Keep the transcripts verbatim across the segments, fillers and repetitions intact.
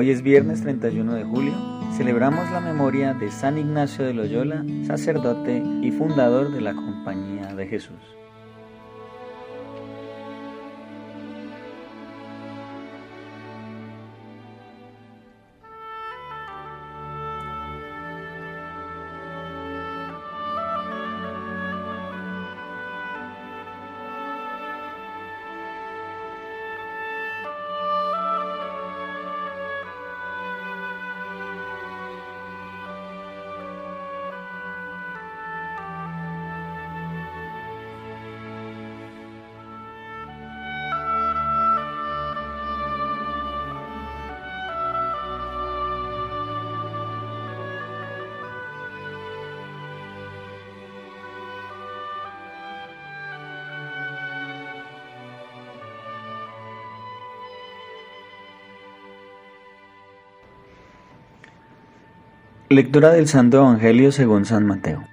Hoy es viernes treinta y uno de julio. Celebramos la memoria de San Ignacio de Loyola, sacerdote y fundador de la Compañía de Jesús. Lectura del Santo Evangelio según San Mateo.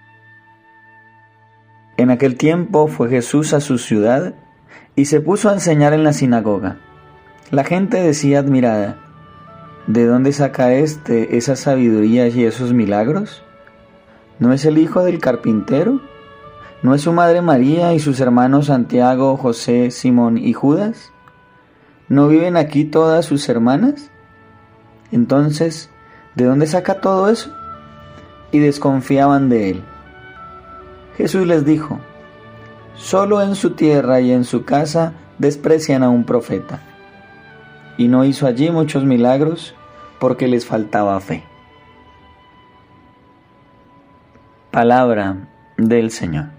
En aquel tiempo fue Jesús a su ciudad y se puso a enseñar en la sinagoga. La gente decía admirada: ¿de dónde saca éste esas sabidurías y esos milagros? ¿No es el hijo del carpintero? ¿No es su madre María y sus hermanos Santiago, José, Simón y Judas? ¿No viven aquí todas sus hermanas? Entonces, ¿de dónde saca todo eso? Y desconfiaban de él. Jesús les dijo: solo en su tierra y en su casa desprecian a un profeta. Y no hizo allí muchos milagros porque les faltaba fe. Palabra del Señor.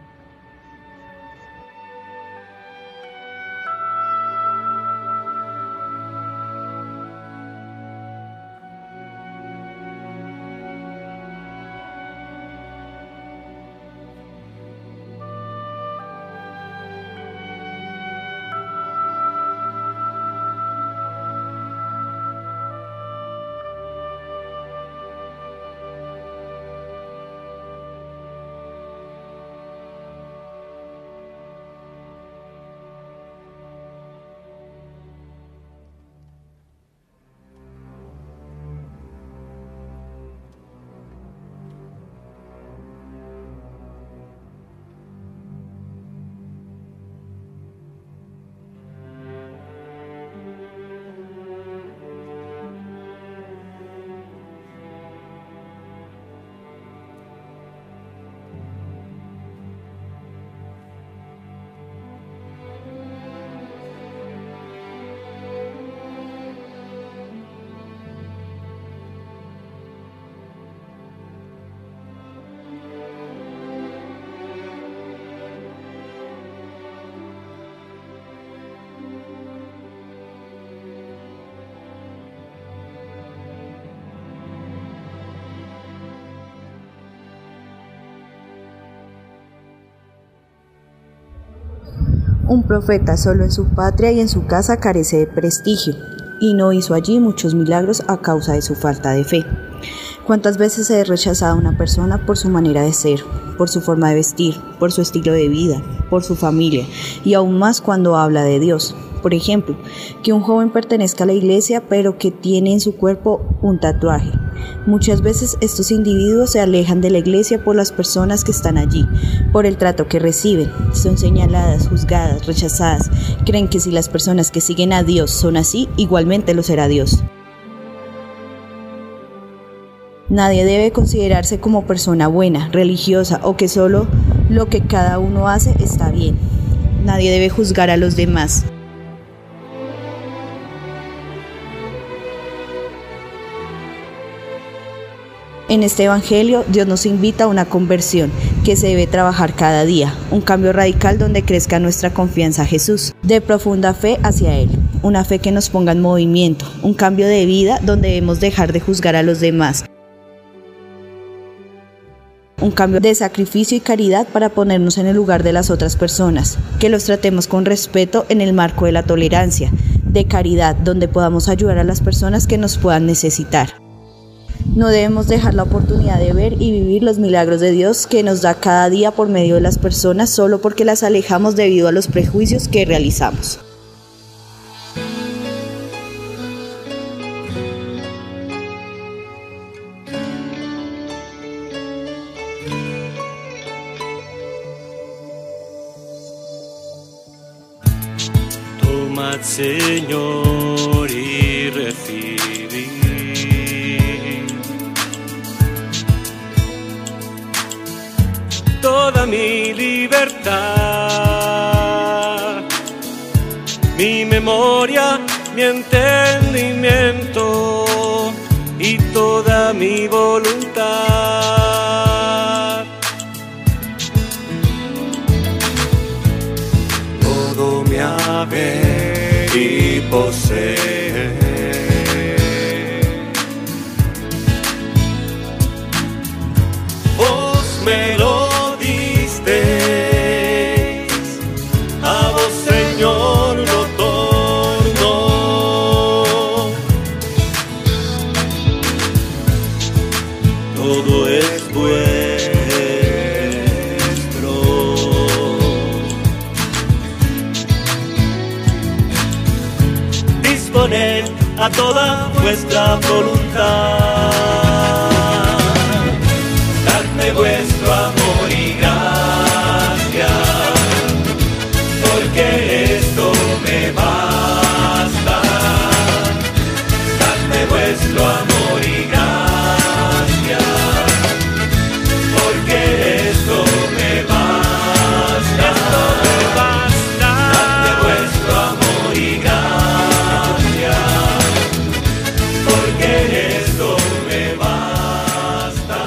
Un profeta solo en su patria y en su casa carece de prestigio, y no hizo allí muchos milagros a causa de su falta de fe. ¿Cuántas veces se ha rechazado a una persona por su manera de ser, por su forma de vestir, por su estilo de vida, por su familia, y aún más cuando habla de Dios? Por ejemplo, que un joven pertenezca a la iglesia pero que tiene en su cuerpo un tatuaje. Muchas veces estos individuos se alejan de la iglesia por las personas que están allí, por el trato que reciben. Son señaladas, juzgadas, rechazadas. Creen que si las personas que siguen a Dios son así, igualmente lo será Dios. Nadie debe considerarse como persona buena, religiosa o que solo lo que cada uno hace está bien. Nadie debe juzgar a los demás. En este Evangelio, Dios nos invita a una conversión que se debe trabajar cada día, un cambio radical donde crezca nuestra confianza a Jesús, de profunda fe hacia Él, una fe que nos ponga en movimiento, un cambio de vida donde debemos dejar de juzgar a los demás, un cambio de sacrificio y caridad para ponernos en el lugar de las otras personas, que los tratemos con respeto en el marco de la tolerancia, de caridad, donde podamos ayudar a las personas que nos puedan necesitar. No debemos dejar la oportunidad de ver y vivir los milagros de Dios que nos da cada día por medio de las personas solo porque las alejamos debido a los prejuicios que realizamos. Tomad, Señor, y recibid toda mi libertad, mi memoria, mi entendimiento y toda mi voluntad. Todo mi haber y poseer, vos me lo disteis, a vos, Señor, lo torno. Todo es vuestro. Disponed a toda vuestra voluntad, dadme vuestro amor y gracia, porque esto me basta. Dadme vuestro amor y gracia, porque esto me basta. Esto me basta. Dadme vuestro amor y gracia, porque esto me basta.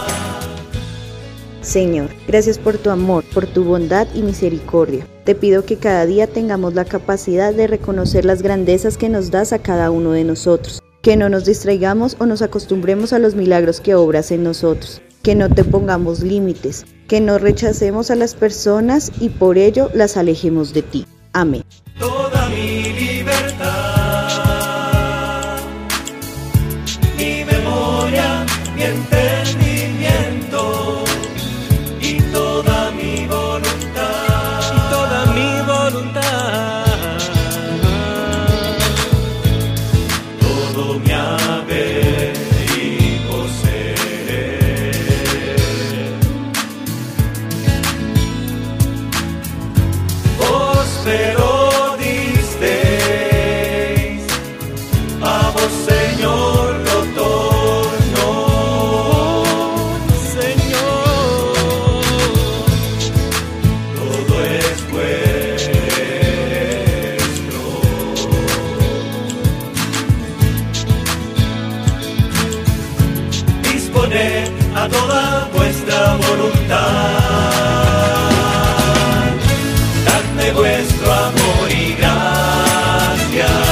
Señor, gracias por tu amor, por tu bondad y misericordia. Te pido que cada día tengamos la capacidad de reconocer las grandezas que nos das a cada uno de nosotros, que no nos distraigamos o nos acostumbremos a los milagros que obras en nosotros, que no te pongamos límites, que no rechacemos a las personas y por ello las alejemos de ti. Amén. Toda mi libertad, mi memoria, mi entendimiento y toda mi voluntad, y toda mi voluntad, todo mi haber y poseer, vos me lo disteis, a vos, Señor, lo torno. Señor, todo es vuestro. Disponed a toda vuestra voluntad, dadme vuestro amor y gracia,